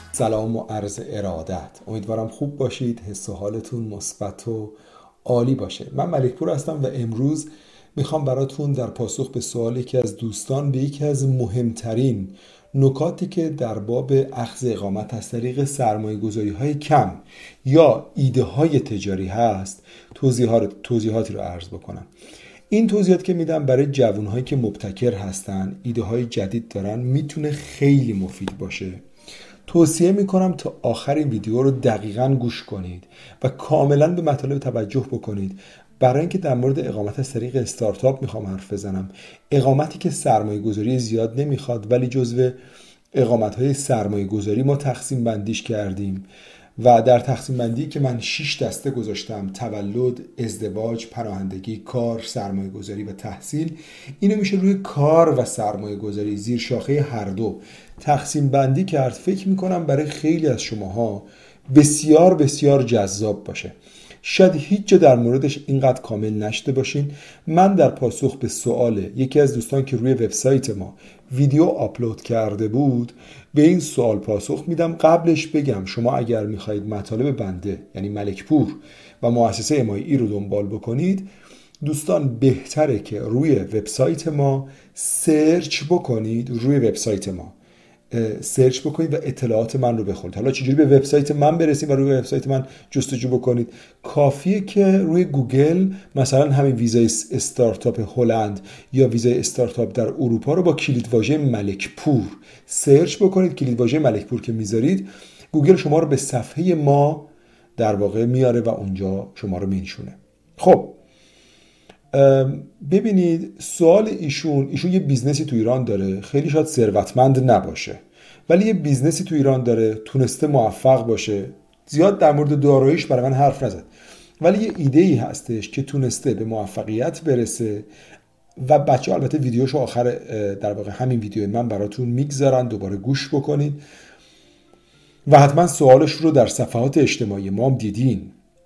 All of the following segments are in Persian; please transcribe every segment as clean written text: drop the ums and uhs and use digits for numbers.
سلام و عرض ارادت. امیدوارم خوب باشید، حس و حالتون مثبت و عالی باشه. من ملک پور هستم و امروز میخوام براتون در پاسخ به سوال یکی از دوستان به یکی از مهمترین نکاتی که در باب اخذ اقامت از طریق سرمایه‌گذاری های کم یا ایده های تجاری هست توضیحاتی رو عرض بکنم. این توضیحات که میدم برای جوانهایی که مبتکر هستن، ایده های جدید دارن، میتونه خیلی مفید باشه. توصیه میکنم تا آخر این ویدیو رو دقیقاً گوش کنید و کاملاً به مطالب توجه بکنید. برای اینکه در مورد اقامت از طریق استارتاپ میخوام حرف بزنم، اقامتی که سرمایه گذاری زیاد نمیخواد ولی جزو اقامت های سرمایه گذاری ما تقسیم بندیش کردیم و در تقسیم بندی که من 6 دسته گذاشتم: تولد، ازدواج، پناهندگی، کار، سرمایه گذاری و تحصیل. اینو میشه روی کار و سرمایه گذاری زیر شاخه هر دو تقسیم بندی کرد. فکر میکنم برای خیلی از شماها بسیار بسیار جذاب باشه. شاید هیچ جا در موردش اینقدر کامل نشده باشین. من در پاسخ به سوال یکی از دوستان که روی وبسایت ما ویدیو آپلود کرده بود به این سوال پاسخ میدم. قبلش بگم شما اگر میخواید مطالب بنده یعنی ملک پور و مؤسسه MIE رو دنبال بکنید، دوستان بهتره که روی وبسایت ما سرچ بکنید، روی وبسایت ما سرچ بکنید و اطلاعات من رو بخونید. حالا چجوری به وبسایت من برسید و روی وبسایت من جستجو بکنید؟ کافیه که روی گوگل مثلا همین ویزای استارتاپ هلند یا ویزای استارتاپ در اروپا رو با کلیدواژه ملک پور سرچ بکنید. کلیدواژه ملک پور که میذارید، گوگل شما رو به صفحه ما در واقع میاره و اونجا شما رو مینشونه. خب ببینید، سوال ایشون یه بیزنسی تو ایران داره، خیلی شاید ثروتمند نباشه ولی یه بیزنسی تو ایران داره، تونسته موفق باشه. زیاد در مورد داراییش برای من حرف نزد ولی یه ایده‌ای هستش که تونسته به موفقیت برسه و بچه‌ها البته ویدیوشو آخر در واقع همین ویدیو من براتون میگذارن، دوباره گوش بکنید و حتما سوالش رو در صفحات اجتماعی ما هم دیدین.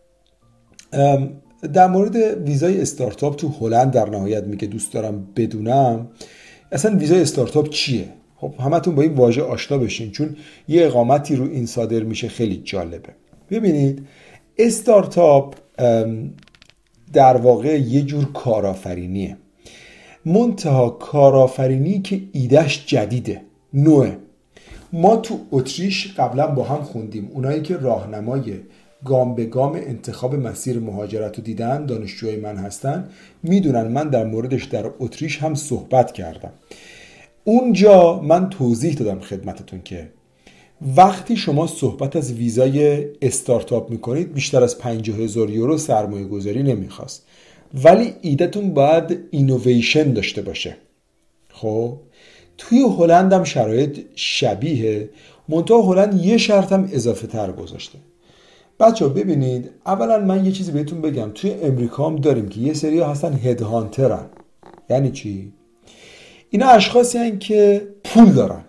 در مورد ویزای استارتاپ تو هلند در نهایت میگه دوست دارم بدونم اصلا ویزای استارتاپ چیه. خب همتون با این واژه آشنا بشین چون یه اقامتی رو این صادر میشه، خیلی جالبه. ببینید، استارتاپ در واقع یه جور کارآفرینیه، منتها کارآفرینی که ایدهش جدیده، نوعه. ما تو اتریش قبلا با هم خوندیم، اونایی که راهنمای گام به گام انتخاب مسیر مهاجرت رو دیدن، دانشجوی من هستن، میدونن من در موردش در اتریش هم صحبت کردم. اونجا من توضیح دادم خدمتتون که وقتی شما صحبت از ویزای استارتاپ میکنید بیشتر از 50,000 یورو سرمایه گذاری نمیخواست، ولی ایدهتون باید اینوویشن داشته باشه. خب توی هلند هم شرایط شبیه، منتها هلند یه شرط هم اضافه تر گذاشته. بچه ها ببینید، اولا من یه چیزی بهتون بگم، توی امریکا هم داریم که یه سری هستن هد هانترن. یعنی چی؟ اینا اشخاصی هستن که پول دارن،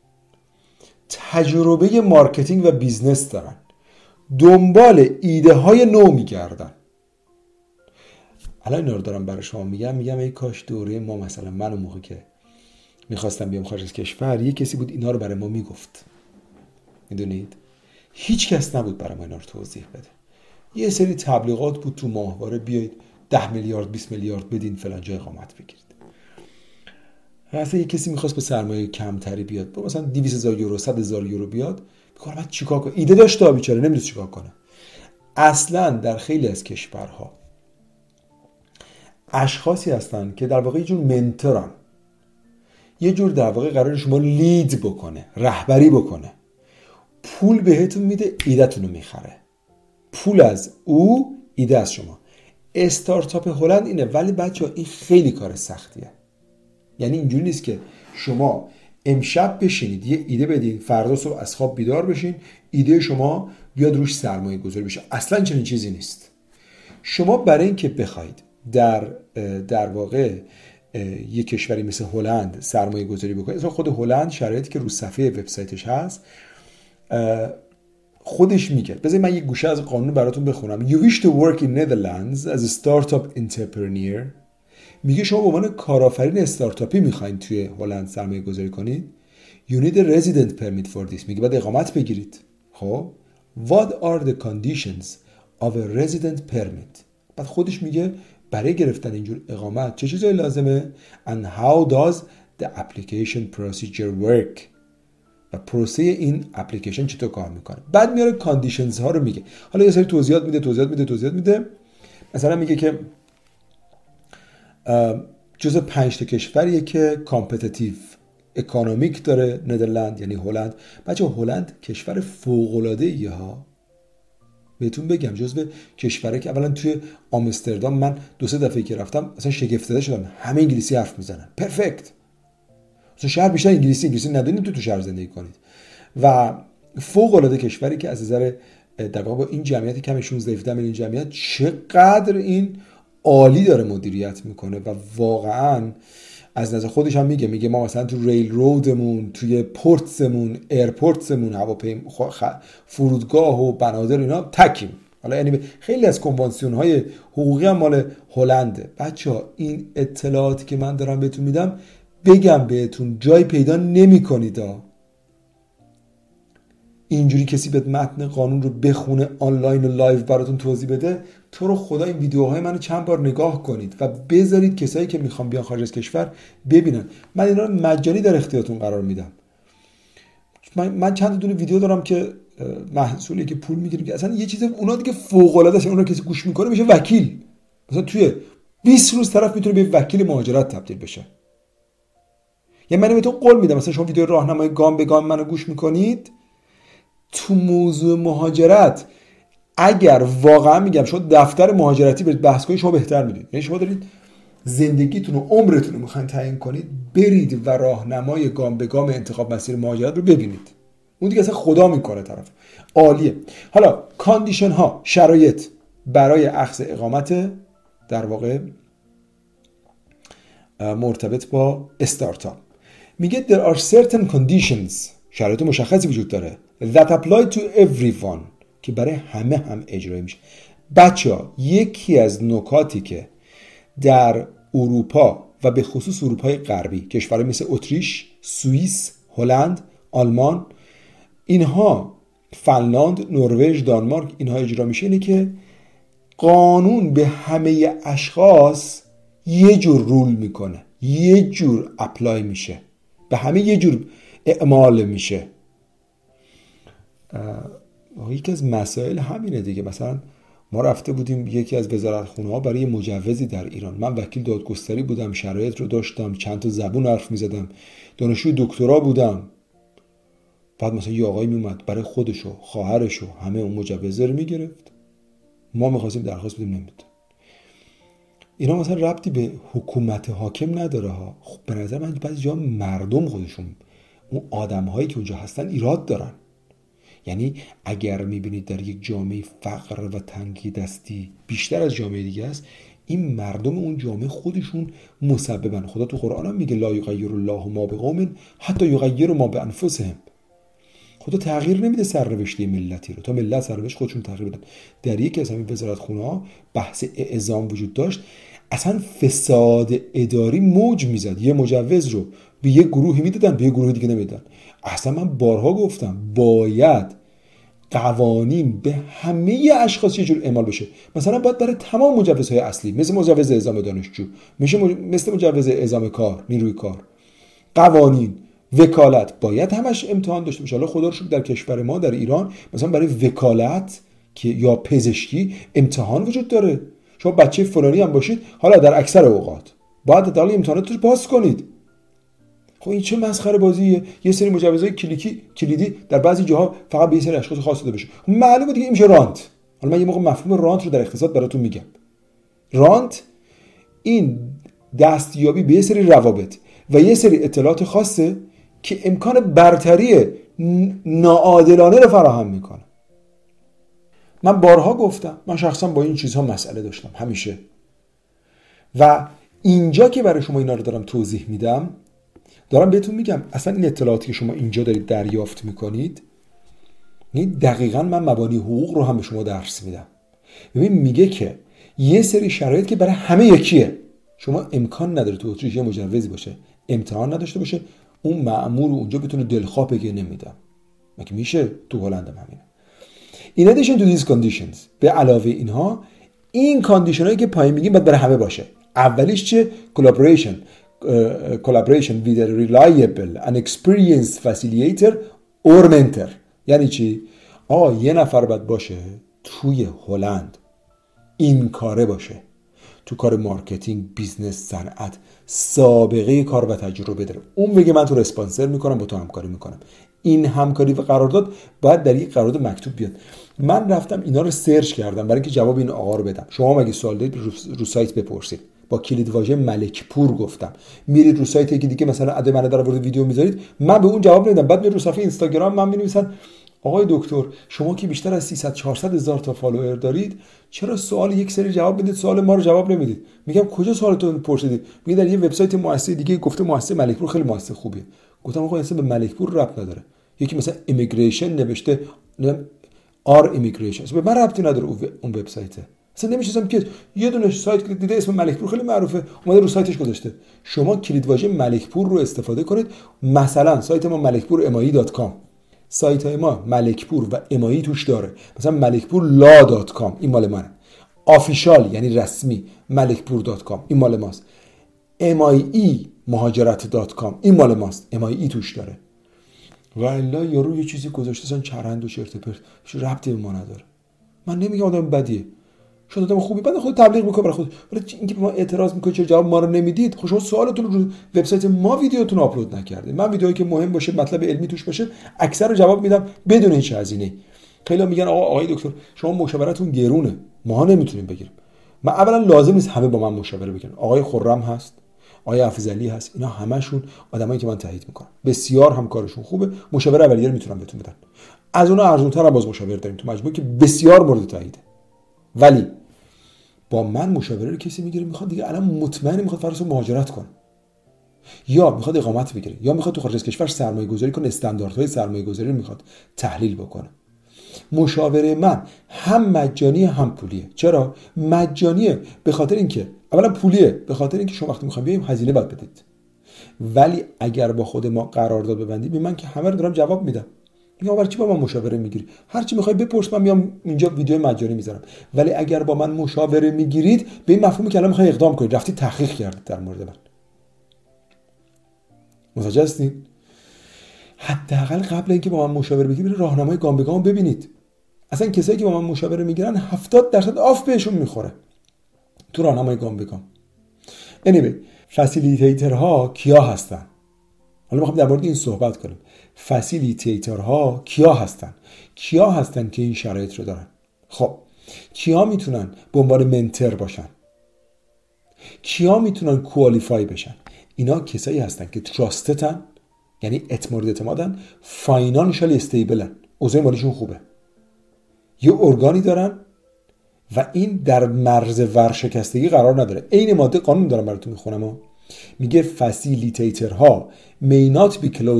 تجربه مارکتینگ و بیزنس دارن، دنبال ایده های نو میگردن. الان اینا رو دارم برای شما میگم ای کاش دوره ما، مثلا من اون موقع که میخواستم بیام خارج از کشور، یه کسی بود اینا رو برای ما میگفت. میدونید؟ هیچ کس نبود برای ما اینا رو توضیح بده. یه سری تبلیغات بود تو ماهواره، بیایید 10 میلیارد 20 میلیارد بدین فلان جای اقامت بگیرید. اصلا یه کسی میخواست با سرمایه کمتری بیاد، با مثلا 200,000 یورو 100,000 یورو بیاد، میگه من چیکار کنم؟ ایده داشته بیچاره نمیدونه چیکار کنه. اصلا در خیلی از کشورها اشخاصی هستن که در واقع یه جور منتورن، یه جور در واقع قرار شما لید بکنه، رهبری بکنه، پول بهتون میده، ایده‌تون رو میخره. پول از او، ایده از شما. استارتاپ هلند اینه، ولی بچه‌ها این خیلی کار سختیه. یعنی اینجوری نیست که شما امشب بشینید یه ایده بدین، فردا صبح از خواب بیدار بشین ایده شما بیاد روش سرمایه گذاری بشه. اصلا چنین چیزی نیست. شما برای اینکه بخواید در واقع یک کشوری مثل هلند سرمایه گذاری بکنید، اصلا خود هلند شرایطی که رو صفحه وبسایتش هست خودش میگه. بذارید من یک گوشه از قانون براتون بخونم. You wish to work in Netherlands as a startup entrepreneur. میگه شما به عنوان کارآفرین استارتاپی میخواین توی هلند سرمایه گذاری کنید. you need a resident permit for this. میگه باید اقامت بگیرید. خب what are the conditions of a resident permit؟ بعد خودش میگه برای گرفتن اینجور اقامت چه چیزایی لازمه and how does the application procedure work، و پروسه این اپلیکیشن چطور کار میکنه. بعد میاره کاندیشنز ها رو میگه. حالا یه سری توضیحات میده. مثلا میگه که جزء 5 تا کشوریه که کامپتیتیو اکانومیک داره ندرلند، یعنی هلند. بچه هلند کشور فوق العاده ایه ها، بهتون بگم جزو کشوره که اولا توی آمستردام من 2-3 دفعه که رفتم اصلا شگفت زده شدم، همه انگلیسی حرف میزنن پرفکت. اصلا شهر بیشتر انگلیسی ندونید تو شهر زندگی کنید. و فوق العاده کشوری که از نظر در واقع با این جمعیت کم 16-17 میلیون جمعیت چقدر این عالی داره مدیریت میکنه و واقعا از نظر خودش هم میگه ما مثلا تو ریل رودمون، توی پورتسمون، ایرپورتسمون، هواپیما، فرودگاه و بنادر اینا تکیم. حالا یعنی خیلی از کنوانسیون های حقوقی هم مال هلنده. بچه‌ها این اطلاعاتی که من دارم بهتون میدم بگم بهتون جای پیدا نمی‌کنید. اینجوری کسی به متن قانون رو بخونه آنلاین و لایو براتون توضیح بده، تو رو خدا این ویدیوهای منو چند بار نگاه کنید و بذارید کسایی که میخوان بیان خارج از کشور ببینن. من اینا رو مجانی در اختیارتون قرار میدم. من چند دونه ویدیو دارم که محصولی که پول میگیریم که اصلا یه چیز اونا دیگه فوق العاده است، اون رو کسی گوش میکنه میشه وکیل. مثلا توی 20 روز طرف میتونه به وکیل مهاجرت تبدیل بشه. یعنی من بهتون قول میدم مثلا شما ویدیو راهنمای گام به گام منو گوش میکنید، تو موضوع مهاجرت اگر واقعا میگم شما دفتر مهاجرتی برید بحث کنید شما بهتر میدونید. یعنی شما دارید زندگیتون و عمرتون رو میخواین تعیین کنید، برید و راهنمای گام به گام انتخاب مسیر مهاجرت رو ببینید. اون دیگه اصلا خدا میکنه طرف. عالیه. حالا کاندیشن ها، شرایط برای اخذ اقامت در واقع مرتبط با استارتاپ. میگه there are certain conditions، شرایط مشخصی وجود داره that apply to everyone، که برای همه هم اجرایی میشه. بچه‌ها یکی از نکاتی که در اروپا و به خصوص اروپای غربی، کشورهای مثل اتریش، سوئیس، هلند، آلمان، اینها، فنلاند، نروژ، دانمارک، اینها اجرا میشه اینه که قانون به همه اشخاص یه جور رول میکنه، یه جور اپلای میشه، به همه یه جور اعمال میشه. یکی از مسائل همینه دیگه. مثلا ما رفته بودیم یکی از وزارتخونه ها برای مجوزی در ایران، من وکیل دادگستری بودم، شرایط رو داشتم، چند تا زبون حرف میزدم، دانشجوی دکترا بودم. بعد مثلا یه آقای میومد برای خودشو، خواهرشو، همه اون مجوز رو میگرفت، ما میخواستیم درخواست بدیم نمیداد. اینا مثلا ربطی به حکومت حاکم نداره ها. خب به نظر من بعضی جا مردم خودشون، اون آدم‌هایی که اونجا هستن ایراد دارن. یعنی اگر میبینید در یک جامعه فقر و تنگی دستی بیشتر از جامعه دیگه است، این مردم اون جامعه خودشون مسببن. خدا تو قرآن هم میگه لا یغیر الله ما بقوم حتی یغیروا ما بانفسهم. خدا تغییر نمیده سرنوشت ملتی رو تا ملت سرنوشت خودشون تغییر بدن. در یکی از همین وزارتخونه‌ها بحث اعزام وجود داشت، اصلا فساد اداری موج میزد. یه مجوز رو به یه گروهی میدادن، به یه گروه دیگه نمیدادن. اصلا من بارها گفتم باید قوانین به همه اشخاص یه جور اعمال بشه. مثلا باید برای تمام مجوزهای اصلی، مثل مجوز اعزام دانشجو، مثل مجوز اعزام کار، نیروی کار، قوانین، وکالت، باید همش امتحان داشته باشه. حالا خدا رو شکر در کشور ما در ایران مثلا برای وکالت که یا پزشکی امتحان وجود داره. شما بچه فلانی هم باشید، حالا در اکثر اوقات باید حداقل امتحانات رو پاس کنید. خب این چه مسخره بازیه؟ یه سری مجوزهای کلیدی در بعضی جاها فقط به یه سری اشخاص خاص داده بشه. معلومه دیگه این میشه رانت. حالا من یه موقع مفهوم رانت رو در اقتصاد براتون میگم. رانت این دستیابی به یه سری روابط و یه سری اطلاعات خاصه که امکان برتری ناعادلانه رو فراهم میکنه. من بارها گفتم من شخصا با این چیزها مسئله داشتم همیشه، و اینجا که برای شما اینا رو دارم توضیح میدم دارم بهتون میگم اصلا این اطلاعاتی که شما اینجا دارید دریافت میکنید، یعنی دقیقاً من مبانی حقوق رو هم به شما درس میدم. ببین میگه که یه سری شرایط که برای همه یکیه. شما امکان نداره تو اتریش یه مجوزی باشه، امتحان نداشته باشه، اون مأمور اونجا بتونه دلخواه بگه نمیدم. مگه میشه؟ تو هلند هم همینه. In addition to these conditions، به علاوه اینها، این کاندیشن هایی که پایین میگیم باید برای همه باشه. اولیش چه؟ collaboration with a reliable and experienced facilitator or mentor. یعنی چی؟ یه نفر باید باشه توی هلند این کاره باشه، تو کار مارکتینگ، بیزنس، صنعت، سابقه کار و تجربه داره. اون میگه من تو رو اسپانسر میکنم، با تو همکاری میکنم. این همکاری و قرارداد باید در یک قرارداد مکتوب بیاد. من رفتم اینا رو سرچ کردم برای اینکه جواب این آقا رو بدم. شما مگه سوال دارید رو سایت بپرسید. با کلید واژه ملکپور گفتم. میرید رو سایت یکی دیگه مثلا اده من در ورود ویدیو میذارید، من به اون جواب نمیدم. بعد میرید رو صفحه اینستاگرام من می‌نویسن آقای دکتر شما که بیشتر از 300-400 هزار تا فالوور دارید، چرا سوال یک سری جواب میدید، سوال ما رو جواب نمیدید؟ میگم کجا سوالتون پرسیدید؟ میگه در یه وبسایت مؤسسه دیگه گفته مؤسسه ملکپور خیلی مؤسسه خوبیه. گفتم آقا اصلا به ملکپور ربط نداره. یکی مثلا ایمیگریشن نوشته آر ایمیگریشن، به من ربطی نداره اون وبسایته. اصلا نمیشناسم که یه دونه سایت دیده اسم ملکپور خیلی معروفه اومده رو سایتش گذاشته. شما کلید واژه ملکپور رو استفاده کنید. مثلا سایت ما ملکپور.com، سایت های ما ملکپور و امایی توش داره. مثلا ملکپورلا.com این مال منه. آفیشال یعنی رسمی ملکپور.com این مال ماست. MIE مهاجرت.com این مال ماست. MIE توش داره. والا یارو یه چیزی گذاشته اصلا چرند و چرت و پرت، ربطی به ما نداره. من نمیگم آدم بدیه، شما آدم خوبی، بعد خود تبلیغ میکنه برای خود، ولی اینکه ما اعتراض میکنه چرا جواب ما رو نمیدید؟ خب شما سوالتون رو وبسایت ما ویدیوتون آپلود نکردید. من ویدیویی که مهم باشه، مطلب علمی توش باشه، اکثر رو جواب میدم بدون هیچ هزینه. خیلی میگن آقای دکتر شما مشاورتون گرونه، ما نمیتونیم بگیریم. من اولا لازم نیست همه با من مشاوره بگیرن. آقای خرم هست، آقای افضلی هست، اینا همشون آدمایی که من تایید میکنم، بسیار همکارشون خوبه، مشاوره اولیه رو میتونن بهتون بدن. از اونها ارزان‌تر هم باز مشاوره داریم تو مجموعه که بسیار مورد تاییده. ولی با من مشاوره رو کسی میگیره میخواد دیگه الان مطمئن میخواد فرض مهاجرت کنه، یا میخواد اقامت بگیره، یا میخواد تو خارج از کشور سرمایه گذاری کنه، استانداردهای سرمایه گذاری رو میخواد تحلیل بکنه. مشاوره من هم مجانی هم پولیه. چرا مجانیه؟ به خاطر اینکه اولا پولیه، به خاطر اینکه شما وقتی میخوایم بیایم هزینه باید بدید. ولی اگر با خود ما قرارداد ببندید، به من که همه رو دارم جواب میدم، میگم برای چی با من مشاوره میگیری؟ هر چی میخوای بپرس، من میام اینجا ویدیو مجانی میذارم. ولی اگر با من مشاوره میگیرید، به این مفهومی که الان میخوای اقدام کنید، رفتی تحقیق کردید در مورد من. متوجه هستید؟ حداقل قبل اینکه با من مشاوره بگیرید، راهنمای گام به گام ببینید. اصلا کسایی که با من مشاوره میگیرن 70% آف بهشون میخوره تو راهنمای گام به گام. anyway، فسیلیتیترها کیا هستن؟ حالا میخوام در مورد این صحبت کنیم. فسیلیتیترها کیا هستن؟ کیا هستن که این شرایط رو دارن؟ خب کیا میتونن به عنوان منتر باشن؟ کیا میتونن کوالیفای بشن؟ اینا کسایی هستن که تراستتن، یعنی مورد اعتمادن، فاینانشال استیبلن، اوضاع مالیشون خوبه، یه ارگانی دارن و این در مرز ورشکستگی قرار نداره. عین ماده قانون دارم براتون میخونم. میگه فسیلیتیترها may not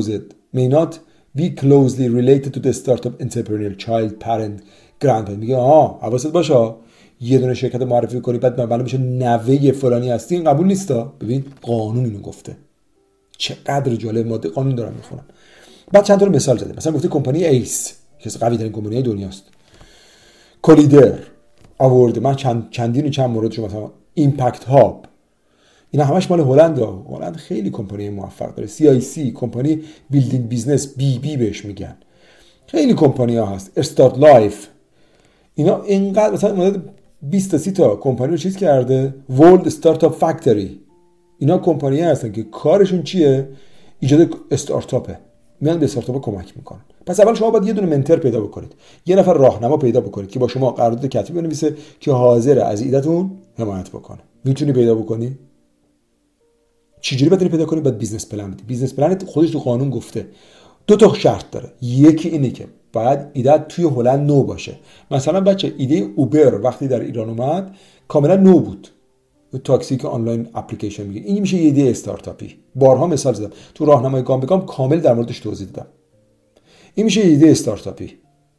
be closely related to the startup entrepreneur, child, parent, grandparent. میگه حواست باشه یه دونه شرکت معرفی کنی بعد معلوم میشه نوه فلانی هستی، این قبول نیستا. ببین قانون اینو گفته. چقدر جالب، ماده قانون دارم میخونم. بعد چند تا مثال زده. مثلا گفته کمپانی ایس که قوی ترین کمپانی دنیاست، کولیدر آورده، من چند مورد شما، مثلا ایمپکت هاب، اینا همش مال هلند. هلند خیلی کمپانی موفق داره. CIC کمپانی بیلدینگ بیزنس، BB بهش میگن. خیلی کمپانی ها هست. استارت لایف، اینا اینقدر مثلا 20 تا 30 تا کمپانی رو چیز کرده. ورلد استارتاپ فکتوری، اینا کمپانی ها هستن که کارشون چیه؟ ایجاد استارتاپه، میان به استارتاپ کمک میکنن. پس اول شما باید یه دونه منتر پیدا بکنید، یه نفر راهنما پیدا بکنید که با شما قرارداد کتبی بنویسه که حاضر از ایدهتون حمایت بکنه. میتونی پیدا بکنی؟ چجوری بتونی پیدا کنی؟ باید بیزنس پلن بدی. بیزنس پلن خودش تو قانون گفته 2 تا شرط داره. یکی اینه که باید ایده توی هلند نو باشه. مثلا بچه ایده اوبر وقتی در ایران اومد کاملا نو بود، تاکسی که آنلاین اپلیکیشن میگه، این میشه یه ایده استارتاپی. بارها مثال زدم تو راهنمای گام به گام، کامل در موردش توضیح دادم. این میشه یه ایده استارتاپی.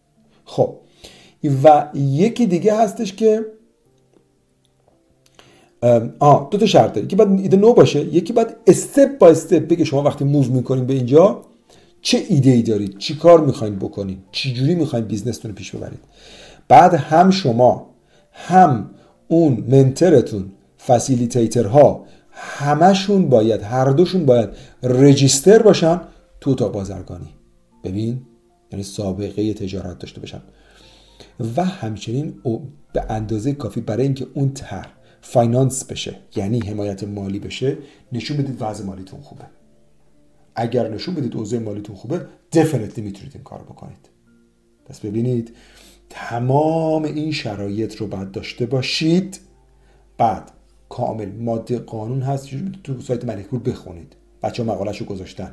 خب و یکی دیگه هستش که دو تا شرط داره. یکی باید ایده نو باشه، یکی باید استپ با استپ بگه شما وقتی موو میکنین به اینجا چه ایده ای دارید، چی کار میخواین بکنین، چی جوری میخواین بیزنستون رو پیش ببرید. بعد هم شما هم اون منترتون فسیلیتیترها همشون باید، هر دوشون باید رجیستر باشن تو اتاق بازرگانی. ببین، یعنی سابقه تجارت داشته باشن و همچنین به اندازه کافی برای اینکه اون طرح فاینانس بشه، یعنی حمایت مالی بشه، نشون بدید وضع مالیتون خوبه. اگر نشون بدید اوضاع مالیتون خوبه، دفینیتلی میتونید این کارو بکنید. پس ببینید تمام این شرایط رو باید داشته باشید. بعد کامل ماده قانون هست، تو سایت ملک پور بخونید، بچه‌ها مقاله‌شو گذاشتن.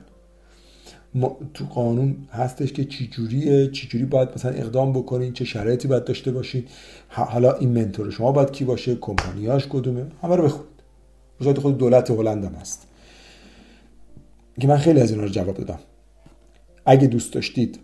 تو قانون هستش که چی جوری باید مثلا اقدام بکنین، چه شرایطی باید داشته باشین، حالا این منتور شما باید کی باشه، کمپانیاش کدومه، همه رو بخونید. سایت خود دولت هلند هم هست که من خیلی از اینا رو جواب دادم. اگه دوست داشتید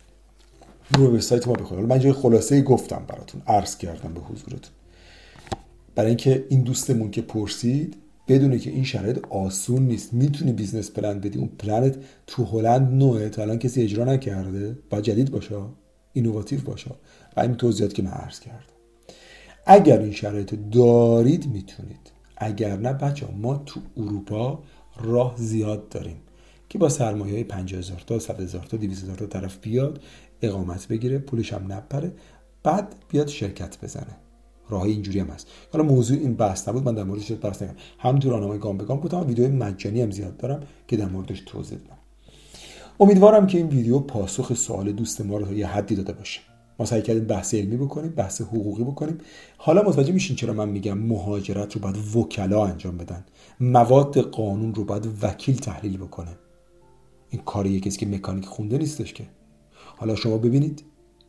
رو وبسایت ما بخونید. من جای خلاصه‌ای گفتم براتون، عرض کردم به حضورتون، برای اینکه این دوستمون که پرسید بدونه که این شرایط آسون نیست. میتونی بیزنس پلن بدی، اون پلنت تو هلند نوعه، تا الان کسی اجرا نکرده، باید جدید باشه، اینوواتیو باشه و این توضیحات که من عرض کردم. اگر این شرایط دارید میتونید، اگر نه بچه‌ها ما تو اروپا راه زیاد داریم که با سرمایه‌های 50,000 تا 100,000 تا 200,000 تا طرف بیاد اقامت بگیره، پولش هم نپره، بعد بیاد شرکت بزنه. راهی اینجوری هم هست. حالا موضوع این بحث نبود، من در موردش بحث نمی‌کنم. همونطور راهنمای گام به گام گفتم، ویدیو مجانی هم زیاد دارم که در موردش توضیح دادم. امیدوارم که این ویدیو پاسخ سوال دوست ما رو تا یه حدی داده باشه. ما سعی کردیم بحث علمی بکنیم، بحث حقوقی بکنیم. حالا متوجه میشین چرا من میگم مهاجرت رو باید وکلا انجام بدن، مواد قانون رو باید وکیل تحلیل بکنه. این کاری کسی که مکانیک خونده نیستش که. حالا شما ببینید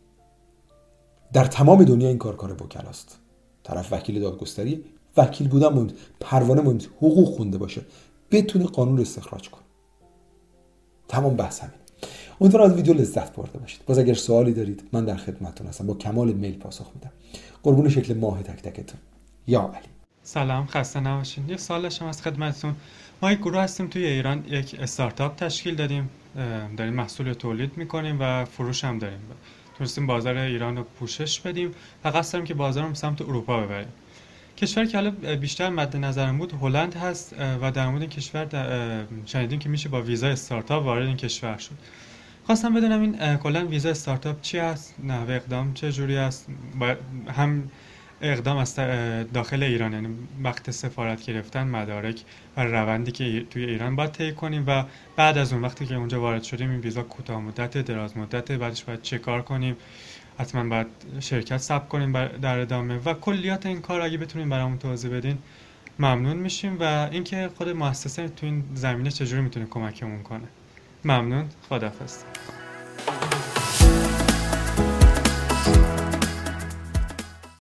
در تمام دنیا این کار وکلاست. طرف وکیل دادگستری، وکیل بودن مهم، پروانه مهم، حقوق خونده باشه، بتونه قانون رو استخراج کنه. تمام بحث همین. امیدوارم از ویدیو لذت برده باشید. باز اگر سوالی دارید من در خدمتتون هستم، با کمال میل پاسخ میدم. قربون شکل ماه تک تکتون. یا علی. سلام، خسته نباشین. یه سوال داشتم از خدمتتون. ما یک گروه هستیم توی ایران، یک استارتاپ تشکیل دادیم، داریم محصول تولید میکنیم و فروش هم داریم. تونستیم بازار ایران رو پوشش بدیم و قصد داریم که بازار رو سمت اروپا ببریم. کشوری که حالا بیشتر مد نظرم بود هلند هست و در مورد این کشور شنیدیم که میشه با ویزا استارتاپ وارد این کشور شد. خواستم بدونم این کلا ویزا استارتاپ چی هست، نحوه اقدام چه جوری است، هم اقدام از داخل ایران، یعنی وقت سفارت گرفتن، مدارک و روندی که توی ایران باید طی کنیم و بعد از اون وقتی که اونجا وارد شدیم این ویزا کوتاه مدت، دراز مدت، بعدش باید چه کار کنیم، حتما باید شرکت ثبت کنیم در ادامه و کلیات این کار اگه بتونیم برامون توضیح بدین ممنون میشیم و اینکه خود مؤسسه تو این زمینه چجوری میتونه کمکمون کنه. ممنون، خداحافظ.